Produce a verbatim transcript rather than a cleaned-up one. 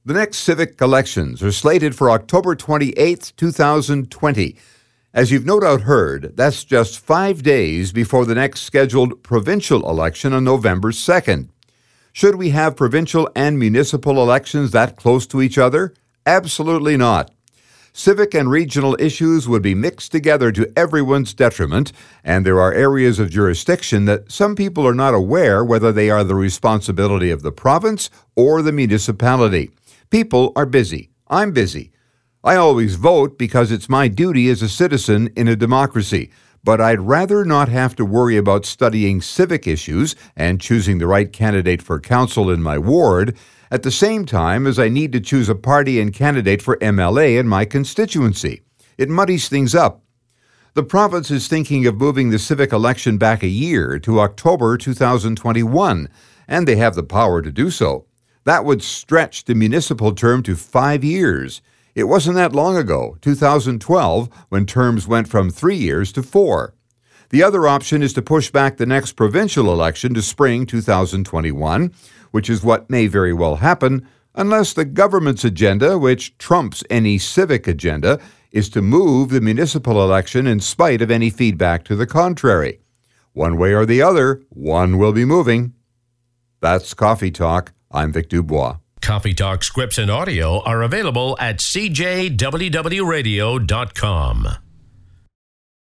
The next civic elections are slated for October twenty-eighth, twenty twenty. As you've no doubt heard, that's just five days before the next scheduled provincial election on November second. Should we have provincial and municipal elections that close to each other? Absolutely not. Civic and regional issues would be mixed together to everyone's detriment, and there are areas of jurisdiction that some people are not aware whether they are the responsibility of the province or the municipality. People are busy. I'm busy. I always vote because it's my duty as a citizen in a democracy, but I'd rather not have to worry about studying civic issues and choosing the right candidate for council in my ward at the same time as I need to choose a party and candidate for M L A in my constituency. It muddies things up. The province is thinking of moving the civic election back a year to October two thousand twenty-one, and they have the power to do so. That would stretch the municipal term to five years. It wasn't that long ago, two thousand twelve, when terms went from three years to four. The other option is to push back the next provincial election to spring two thousand twenty-one, which is what may very well happen, unless the government's agenda, which trumps any civic agenda, is to move the municipal election in spite of any feedback to the contrary. One way or the other, one will be moving. That's Coffee Talk. I'm Vic Dubois. Coffee Talk scripts and audio are available at c j w w radio dot com.